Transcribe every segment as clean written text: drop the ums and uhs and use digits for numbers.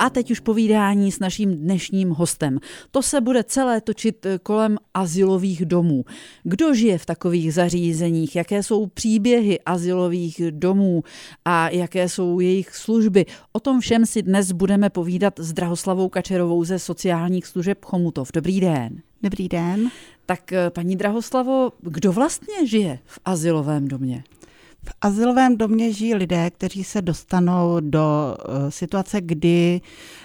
A teď už povídání s naším dnešním hostem. To se bude celé točit kolem azylových domů. Kdo žije v takových zařízeních, jaké jsou příběhy azylových domů a jaké jsou jejich služby. O tom všem si dnes budeme povídat s Drahoslavou Kačerovou ze sociálních služeb Chomutov. Dobrý den. Dobrý den. Tak paní Drahoslavo, kdo vlastně žije v azylovém domě? V azylovém domě žijí lidé, kteří se dostanou do situace, kdy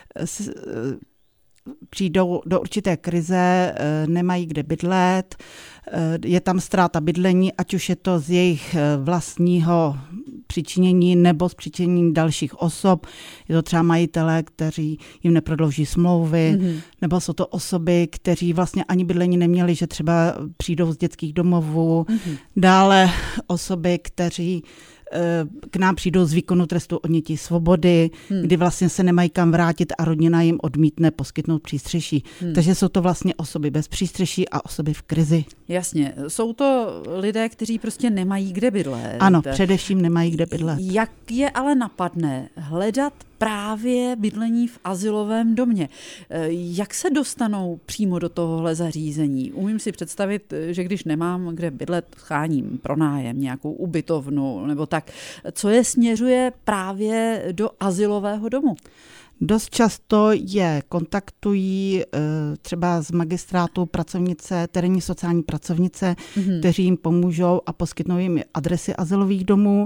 přijdou do určité krize, nemají kde bydlet, je tam ztráta bydlení, ať už je to z jejich vlastního přičinění nebo z přičinění dalších osob. Je to třeba majitelé, kteří jim neprodlouží smlouvy, nebo jsou to osoby, kteří vlastně ani bydlení neměli, že třeba přijdou z dětských domovů. Dále osoby, kteří k nám přijdou z výkonu trestu odnětí svobody, kdy vlastně se nemají kam vrátit a rodina jim odmítne poskytnout přístřeší. Takže jsou to vlastně osoby bez přístřeší a osoby v krizi. Jasně, jsou to lidé, kteří prostě nemají kde bydlet. Ano, především nemají kde bydlet. Jak je ale napadne hledat právě bydlení v azylovém domě? Jak se dostanou přímo do tohohle zařízení? Umím si představit, že když nemám kde bydlet, cháním pronájem, nějakou ubytovnu nebo tak. Co je směřuje právě do azylového domu? Dost často je kontaktují třeba z magistrátu pracovnice, terénní sociální pracovnice, kteří jim pomůžou a poskytnou jim adresy azylových domů.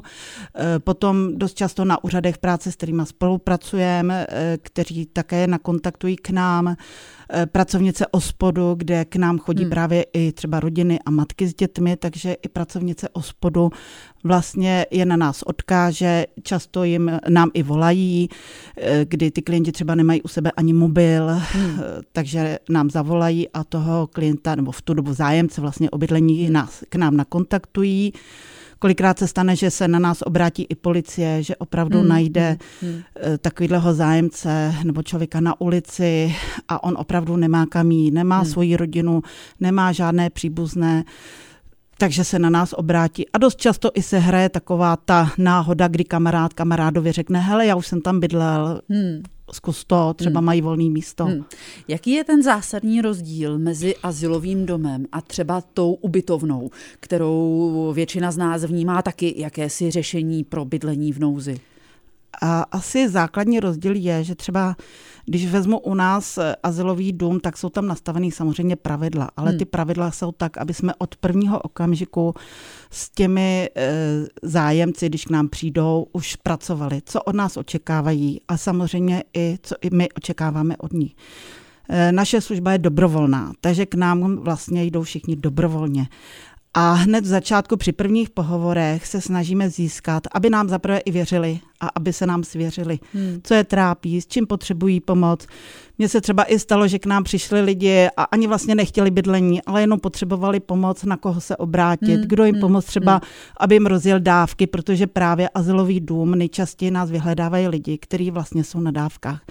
Potom dost často na úřadech práce, s kterými spolupracujeme, kteří také nakontaktují k nám. Pracovnice OSPODu, kde k nám chodí právě i třeba rodiny a matky s dětmi, takže i pracovnice OSPODu vlastně je na nás odkáže, často nám i volají, kdy ty klienti třeba nemají u sebe ani mobil, takže nám zavolají a toho klienta, nebo v tu dobu zájemce vlastně o bydlení k nám nakontaktují. Kolikrát se stane, že se na nás obrátí i policie, že opravdu najde takovýhleho zájemce nebo člověka na ulici a on opravdu nemá kam jít, nemá svoji rodinu, nemá žádné příbuzné, takže se na nás obrátí. A dost často i se hraje taková ta náhoda, kdy kamarádovi řekne, hele, já už jsem tam bydlel, zkus to, třeba mají volné místo. Jaký je ten zásadní rozdíl mezi azylovým domem a třeba tou ubytovnou, kterou většina z nás vnímá taky jakési řešení pro bydlení v nouzi? A asi základní rozdíl je, že třeba když vezmu u nás azylový dům, tak jsou tam nastavený samozřejmě pravidla, ale ty pravidla jsou tak, aby jsme od prvního okamžiku s těmi zájemci, když k nám přijdou, už pracovali, co od nás očekávají a samozřejmě i co i my očekáváme od nich. Naše služba je dobrovolná, takže k nám vlastně jdou všichni dobrovolně. A hned v začátku při prvních pohovorech se snažíme získat, aby nám zaprvé i věřili a aby se nám svěřili, co je trápí, s čím potřebují pomoc. Mně se třeba i stalo, že k nám přišli lidi a ani vlastně nechtěli bydlení, ale jenom potřebovali pomoc, na koho se obrátit, kdo jim pomoct třeba, aby jim rozjel dávky, protože právě azylový dům nejčastěji nás vyhledávají lidi, kteří vlastně jsou na dávkách.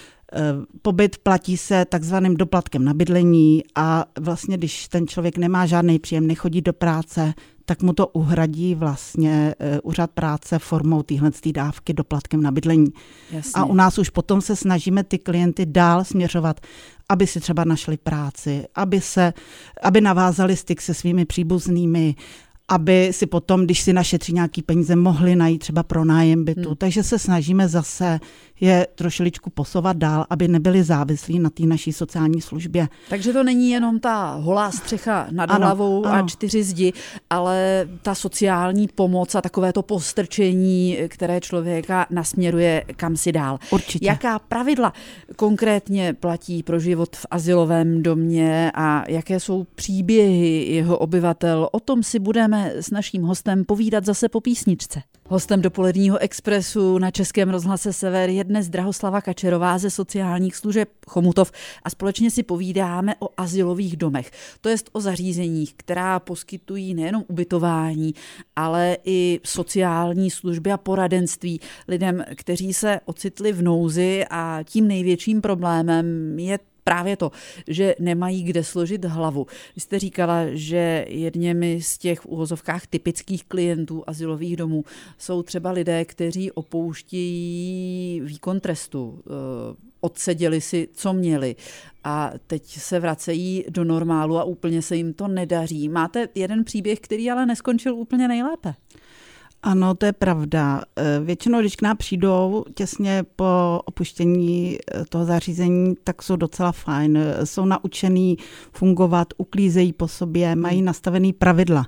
Pobyt platí se takzvaným doplatkem na bydlení a vlastně, když ten člověk nemá žádný příjem, nechodí do práce, tak mu to uhradí vlastně úřad práce formou téhletý dávky doplatkem na bydlení. Jasně. A u nás už potom se snažíme ty klienty dál směřovat, aby si třeba našli práci, aby navázali styk se svými příbuznými, aby si potom, když si našetří nějaký peníze, mohli najít třeba pronájem bytu. Takže se snažíme zase je trošičku posouvat dál, aby nebyli závislí na té naší sociální službě. Takže to není jenom ta holá střecha nad hlavou a 4 zdi, ale ta sociální pomoc a takové to postrčení, které člověka nasměruje kam si dál. Určitě. Jaká pravidla konkrétně platí pro život v azylovém domě a jaké jsou příběhy jeho obyvatel? O tom si budeme s naším hostem povídat zase po písničce. Hostem dopoledního Expressu na Českém rozhlase Sever je dnes Drahoslava Kačerová ze sociálních služeb Chomutov a společně si povídáme o azylových domech. To jest o zařízeních, která poskytují nejenom ubytování, ale i sociální služby a poradenství lidem, kteří se ocitli v nouzi a tím největším problémem je právě to, že nemají kde složit hlavu. Vy jste říkala, že jedněmi z těch v uvozovkách typických klientů azylových domů jsou třeba lidé, kteří opouštějí výkon trestu. odseděli si, co měli. A teď se vracejí do normálu a úplně se jim to nedaří. Máte jeden příběh, který ale neskončil úplně nejlépe. Ano, to je pravda. Většinou, když k nám přijdou těsně po opuštění toho zařízení, tak jsou docela fajn. Jsou naučený fungovat, uklízejí po sobě, mají nastavený pravidla.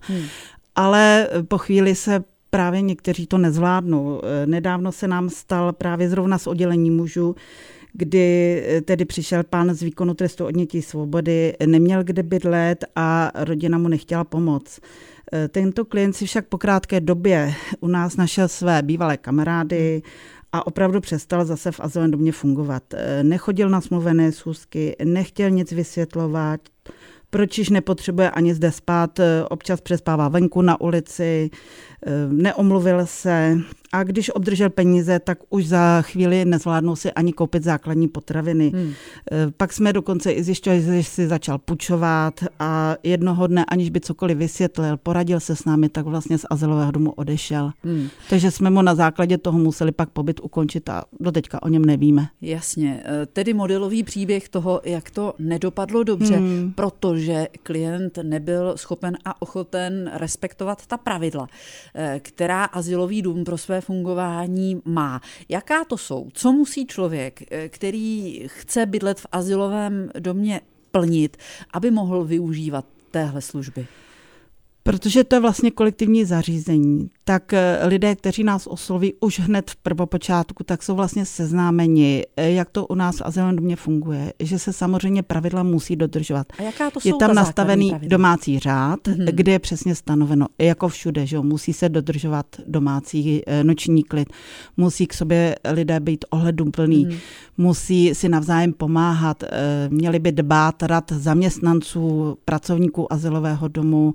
Ale po chvíli se právě někteří to nezvládnou. Nedávno se nám stal právě zrovna z oddělení mužů, kdy tedy přišel pán z výkonu trestu odnětí svobody, neměl kde bydlet a rodina mu nechtěla pomoct. Tento klient si však po krátké době u nás našel své bývalé kamarády a opravdu přestal zase v azylovém domě fungovat. Nechodil na smluvené schůzky, nechtěl nic vysvětlovat, proč již nepotřebuje ani zde spát, občas přespává venku na ulici, neomluvil se a když obdržel peníze, tak už za chvíli nezvládnou si ani koupit základní potraviny. Pak jsme dokonce i zjišťovali, že si začal půjčovat a jednoho dne, aniž by cokoliv vysvětlil, poradil se s námi, tak vlastně z azylového domu odešel. Takže jsme mu na základě toho museli pak pobyt ukončit a doteďka o něm nevíme. Jasně, tedy modelový příběh toho, jak to nedopadlo dobře, protože klient nebyl schopen a ochoten respektovat ta pravidla, která azylový dům pro své fungování má. Jaká to jsou? Co musí člověk, který chce bydlet v azylovém domě, plnit, aby mohl využívat téhle služby? Protože to je vlastně kolektivní zařízení, tak lidé, kteří nás osloví už hned v prvopočátku, tak jsou vlastně seznámeni, jak to u nás v azylovém domě funguje, že se samozřejmě pravidla musí dodržovat. A jaká to jsou je tam nastavený pravidla? Domácí řád, kde je přesně stanoveno, jako všude, že musí se dodržovat domácí noční klid, musí k sobě lidé být ohleduplný, musí si navzájem pomáhat, měli by dbát rad zaměstnanců, pracovníků azylového domu,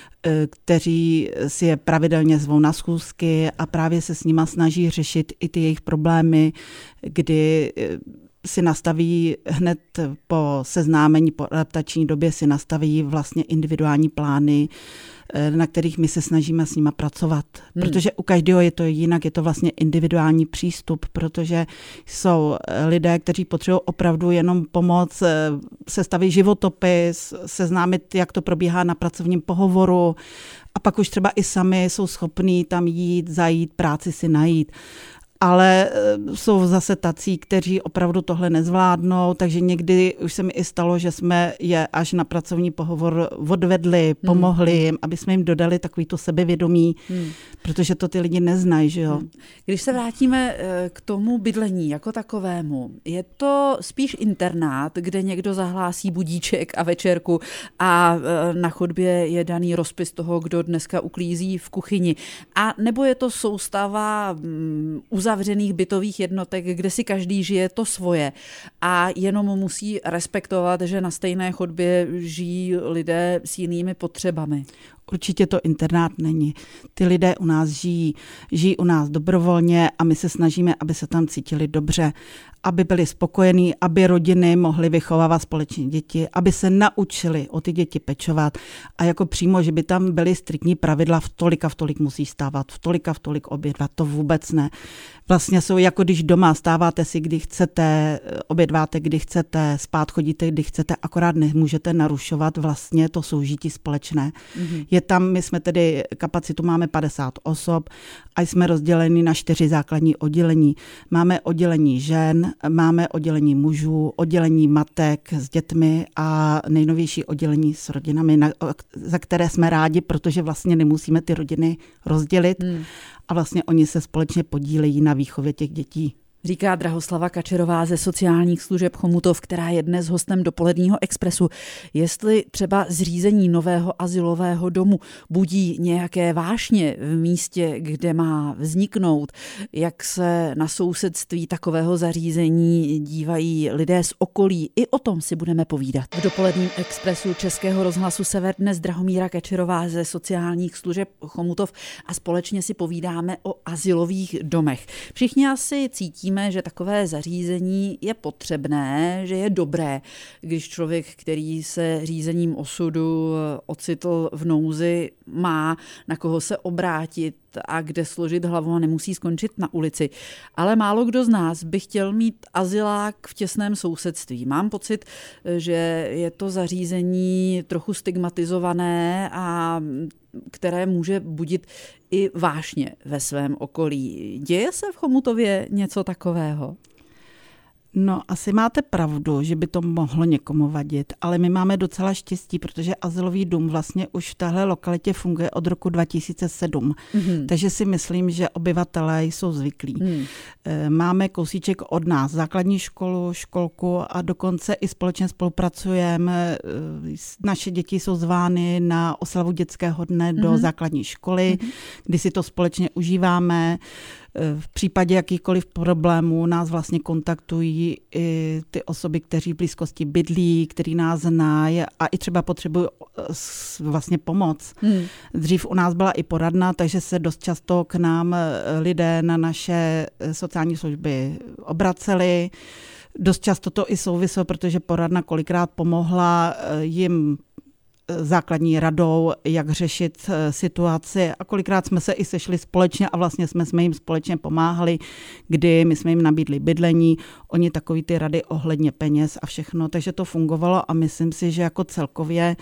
kteří si je pravidelně zvou na schůzky a právě se s nima snaží řešit i ty jejich problémy, kdy si nastaví hned po seznámení, po adaptační době si nastaví vlastně individuální plány, na kterých my se snažíme s nima pracovat. Protože u každého je to jinak, je to vlastně individuální přístup, protože jsou lidé, kteří potřebují opravdu jenom pomoc, sestavit životopis, seznámit, jak to probíhá na pracovním pohovoru a pak už třeba i sami jsou schopní tam jít, zajít, práci si najít. Ale jsou zase tací, kteří opravdu tohle nezvládnou, takže někdy už se mi i stalo, že jsme je až na pracovní pohovor odvedli, pomohli jim, aby jsme jim dodali takovýto sebevědomí, protože to ty lidi neznají, že jo. Když se vrátíme k tomu bydlení jako takovému, je to spíš internát, kde někdo zahlásí budíček a večerku a na chodbě je daný rozpis toho, kdo dneska uklízí v kuchyni, a nebo je to soustava uzavřených bytových jednotek, kde si každý žije to svoje a jenom musí respektovat, že na stejné chodbě žijí lidé s jinými potřebami? Určitě to internát není. Ty lidé u nás žijí u nás dobrovolně a my se snažíme, aby se tam cítili dobře, aby byli spokojení, aby rodiny mohly vychovávat společně děti, aby se naučili o ty děti pečovat a jako přímo, že by tam byly striktní pravidla, v tolik a v tolik musí stávat, v tolik a v tolik obědvat, to vůbec ne. Vlastně jsou jako když doma stáváte si, kdy chcete, obědváte, kdy chcete, spát chodíte, kdy chcete, akorát nemůžete narušovat vlastně to soužití společné. Je tam, my jsme tedy, kapacitu máme 50 osob a jsme rozděleni na 4 základní oddělení. Máme oddělení žen, máme oddělení mužů, oddělení matek s dětmi a nejnovější oddělení s rodinami, za které jsme rádi, protože vlastně nemusíme ty rodiny rozdělit a vlastně oni se společně podílejí na výchově těch dětí. Říká Drahoslava Kačerová ze sociálních služeb Chomutov, která je dnes hostem Dopoledního expresu. Jestli třeba zřízení nového azylového domu budí nějaké vášně v místě, kde má vzniknout, jak se na sousedství takového zařízení dívají lidé z okolí, i o tom si budeme povídat. V Dopoledním expresu Českého rozhlasu Sever dnes Drahomíra Kačerová ze sociálních služeb Chomutov a společně si povídáme o azylových domech. Všichni asi cítí, že takové zařízení je potřebné, že je dobré, když člověk, který se řízením osudu ocitl v nouzi, má na koho se obrátit, a kde složit hlavu a nemusí skončit na ulici. Ale málo kdo z nás by chtěl mít azylák v těsném sousedství. Mám pocit, že je to zařízení trochu stigmatizované a které může budit i vášně ve svém okolí. Děje se v Chomutově něco takového? No, asi máte pravdu, že by to mohlo někomu vadit, ale my máme docela štěstí, protože azylový dům vlastně už v téhle lokalitě funguje od roku 2007. Takže si myslím, že obyvatelé jsou zvyklí. Máme kousíček od nás základní školu, školku a dokonce i společně spolupracujeme. Naše děti jsou zvány na oslavu dětského dne do základní školy, kdy si to společně užíváme. V případě jakýchkoliv problémů nás vlastně kontaktují i ty osoby, kteří v blízkosti bydlí, který nás znají a i třeba potřebují vlastně pomoc. Dřív u nás byla i poradna, takže se dost často k nám lidé na naše sociální služby obraceli. Dost často to i souviselo, protože poradna kolikrát pomohla jim základní radou, jak řešit situaci a kolikrát jsme se i sešli společně a vlastně jsme jim společně pomáhali, kdy my jsme jim nabídli bydlení, oni takový ty rady ohledně peněz a všechno, takže to fungovalo a myslím si, že jako celkově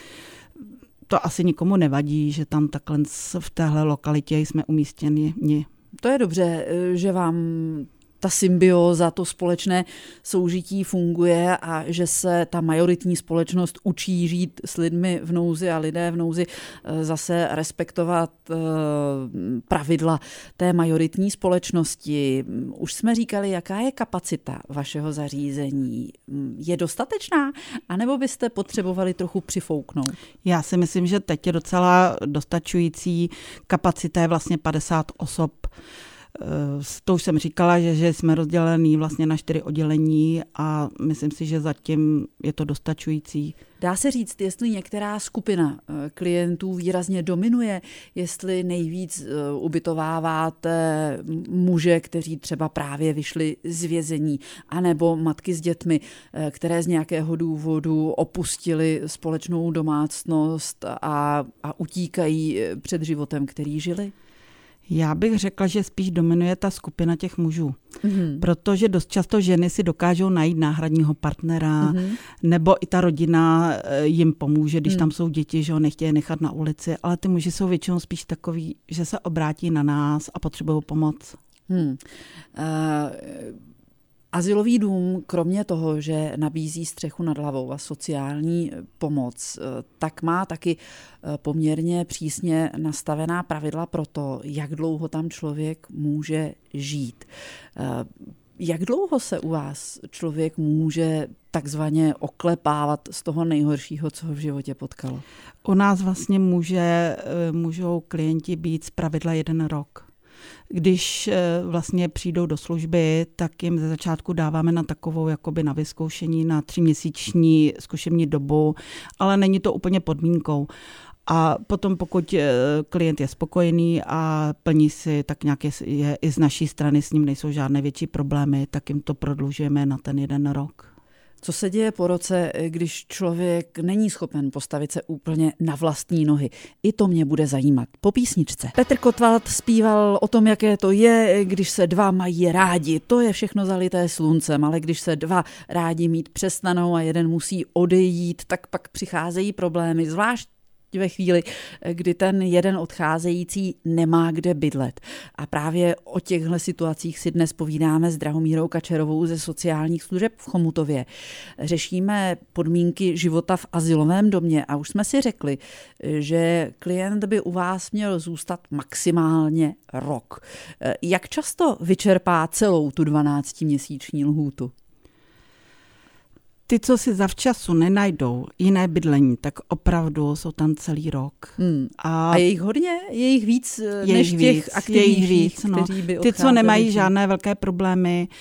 to asi nikomu nevadí, že tam takhle v téhle lokalitě jsme umístěni. To je dobře, že vám ta symbióza, to společné soužití funguje a že se ta majoritní společnost učí žít s lidmi v nouzi a lidé v nouzi zase respektovat pravidla té majoritní společnosti. Už jsme říkali, jaká je kapacita vašeho zařízení. Je dostatečná, anebo byste potřebovali trochu přifouknout? Já si myslím, že teď je docela dostačující. Kapacita je vlastně 50 osob. To už jsem říkala, že jsme rozdělení vlastně na 4 oddělení a myslím si, že zatím je to dostačující. Dá se říct, jestli některá skupina klientů výrazně dominuje, jestli nejvíc ubytováváte muže, kteří třeba právě vyšli z vězení, anebo matky s dětmi, které z nějakého důvodu opustili společnou domácnost a utíkají před životem, který žili? Já bych řekla, že spíš dominuje ta skupina těch mužů, protože dost často ženy si dokážou najít náhradního partnera, nebo i ta rodina jim pomůže, když tam jsou děti, že ho nechtějí nechat na ulici, ale ty muži jsou většinou spíš takový, že se obrátí na nás a potřebují pomoc. Azylový dům, kromě toho, že nabízí střechu nad hlavou a sociální pomoc, tak má taky poměrně přísně nastavená pravidla pro to, jak dlouho tam člověk může žít. Jak dlouho se u vás člověk může takzvaně oklepávat z toho nejhoršího, co ho v životě potkalo? U nás vlastně můžou klienti být zpravidla 1 rok. Když vlastně přijdou do služby, tak jim ze začátku dáváme na takovou jakoby na vyzkoušení na 3měsíční zkušební dobu, ale není to úplně podmínkou. A potom pokud klient je spokojený a plní si, tak nějak je i z naší strany, s ním nejsou žádné větší problémy, tak jim to prodlužujeme na ten 1 rok. Co se děje po roce, když člověk není schopen postavit se úplně na vlastní nohy? I to mě bude zajímat. Po písničce. Petr Kotwald zpíval o tom, jaké to je, když se 2 mají rádi. To je všechno zalité sluncem, ale když se 2 rádi mít přestanou a jeden musí odejít, tak pak přicházejí problémy, zvlášť ve chvíli, kdy ten jeden odcházející nemá kde bydlet. A právě o těchto situacích si dnes povídáme s Drahomírou Kačerovou ze sociálních služeb v Chomutově. Řešíme podmínky života v azylovém domě a už jsme si řekli, že klient by u vás měl zůstat maximálně rok. Jak často vyčerpá celou tu 12měsíční lhůtu? Ty, co si zavčasu nenajdou jiné bydlení, tak opravdu jsou tam celý rok. A je jich hodně? Je jich víc než těch aktivních, kteří by odcházeli? Ty, co nemají žádné velké problémy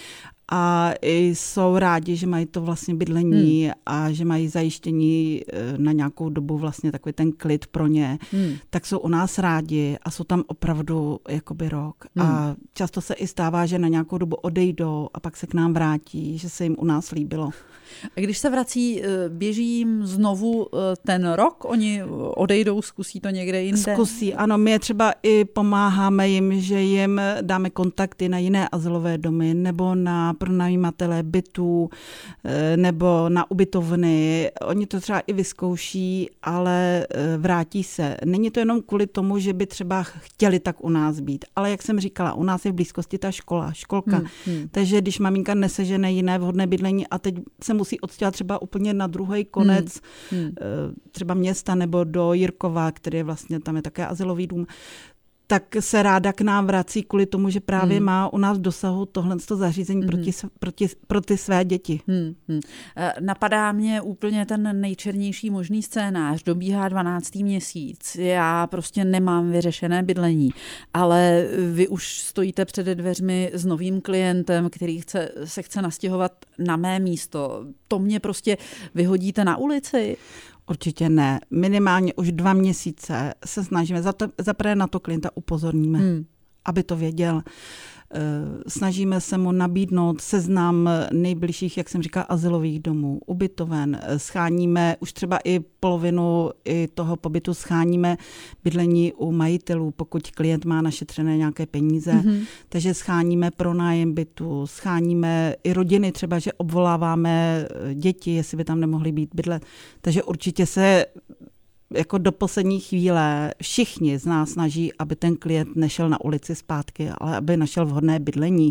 a jsou rádi, že mají to vlastně bydlení a že mají zajištění na nějakou dobu vlastně takový ten klid pro ně, tak jsou u nás rádi a jsou tam opravdu jakoby rok. A často se i stává, že na nějakou dobu odejdou a pak se k nám vrátí, že se jim u nás líbilo. A když se vrací, běží jim znovu ten rok? Oni odejdou, zkusí to někde jinde? Zkusí, ano. My třeba i pomáháme jim, že jim dáme kontakty na jiné azylové domy nebo na pronajímatele bytů nebo na ubytovny. Oni to třeba i vyzkouší, ale vrátí se. Není to jenom kvůli tomu, že by třeba chtěli tak u nás být, ale jak jsem říkala, u nás je v blízkosti ta školka. Takže když maminka nesežene jiné vhodné bydlení a teď se musí odstěhovat třeba úplně na druhý konec třeba města nebo do Jirkova, který je vlastně, tam je také azylový dům, tak se ráda k nám vrací kvůli tomu, že právě má u nás v dosahu tohle zařízení pro ty své děti. Napadá mě úplně ten nejčernější možný scénář. Dobíhá 12. měsíc. Já prostě nemám vyřešené bydlení, ale vy už stojíte před dveřmi s novým klientem, který se chce nastěhovat na mé místo. To mě prostě vyhodíte na ulici? Určitě ne. Minimálně už 2 měsíce se snažíme. Zaprvé na to klienta upozorníme, aby to věděl. Snažíme se mu nabídnout seznam nejbližších, jak jsem říkala, azylových domů, ubytoven. Scháníme už třeba i polovinu i toho pobytu, scháníme bydlení u majitelů, pokud klient má našetřené nějaké peníze. Takže scháníme pronájem bytu, scháníme i rodiny, třeba, že obvoláváme děti, jestli by tam nemohly být bydlet. Takže určitě se jako do poslední chvíle všichni z nás snaží, aby ten klient nešel na ulici zpátky, ale aby našel vhodné bydlení.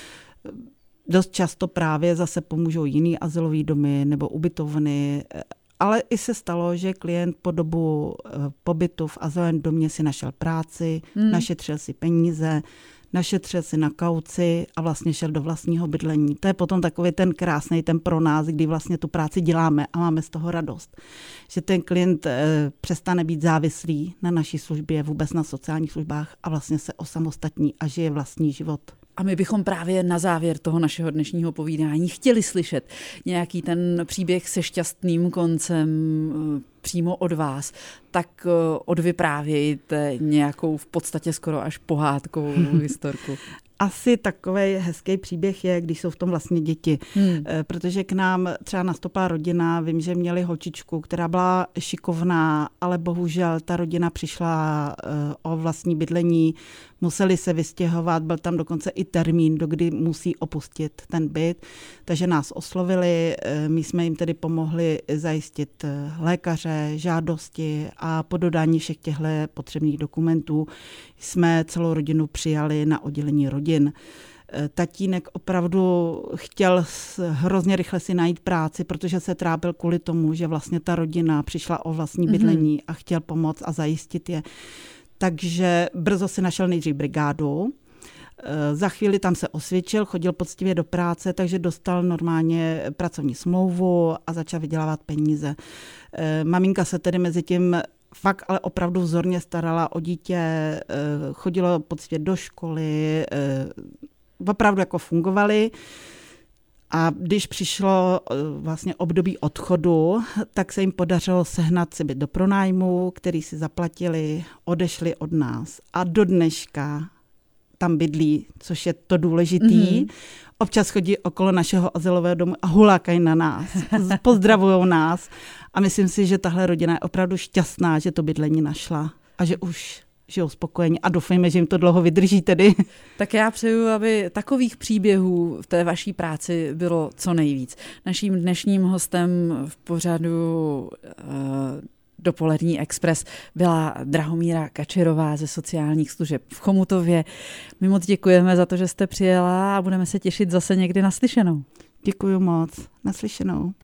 Dost často právě zase pomůžou jiný azylový domy nebo ubytovny, ale i se stalo, že klient po dobu pobytu v azylovém domě si našel práci, našetřil si peníze, našetřil si na kauci a vlastně šel do vlastního bydlení. To je potom takový ten krásný ten pro nás, kdy vlastně tu práci děláme a máme z toho radost. Že ten klient přestane být závislý na naší službě, vůbec na sociálních službách a vlastně se osamostatní a žije vlastní život. A my bychom právě na závěr toho našeho dnešního povídání chtěli slyšet nějaký ten příběh se šťastným koncem přímo od vás. Tak odvyprávějte nějakou v podstatě skoro až pohádkovou historku. Asi takový hezký příběh je, když jsou v tom vlastně děti. Protože k nám třeba nastoupila rodina, vím, že měli holčičku, která byla šikovná, ale bohužel ta rodina přišla o vlastní bydlení, museli se vystěhovat, byl tam dokonce i termín, dokdy musí opustit ten byt, takže nás oslovili, my jsme jim tedy pomohli zajistit lékaře, žádosti a po dodání všech těchto potřebných dokumentů jsme celou rodinu přijali na oddělení rodin. Tatínek opravdu chtěl hrozně rychle si najít práci, protože se trápil kvůli tomu, že vlastně ta rodina přišla o vlastní bydlení a chtěl pomoct a zajistit je. Takže brzo si našel nejdřív brigádu. Za chvíli tam se osvědčil, chodil poctivě do práce, takže dostal normálně pracovní smlouvu a začal vydělávat peníze. Maminka se tedy mezi tím fakt ale opravdu vzorně starala o dítě, chodilo poctivě do školy, opravdu jako fungovali. A když přišlo vlastně období odchodu, tak se jim podařilo sehnat si byt do pronájmu, který si zaplatili, odešli od nás. A do dneška tam bydlí, což je to důležitý. Občas chodí okolo našeho azylového domu a hulákají na nás, pozdravujou nás. A myslím si, že tahle rodina je opravdu šťastná, že to bydlení našla a že už žijou spokojení a doufejme, že jim to dlouho vydrží tedy. Tak já přeju, aby takových příběhů v té vaší práci bylo co nejvíc. Naším dnešním hostem v pořadu Dopolední Express byla Drahomíra Kačerová ze sociálních služeb v Chomutově. My moc děkujeme za to, že jste přijela a budeme se těšit zase někdy naslyšenou. Děkuji moc. Naslyšenou.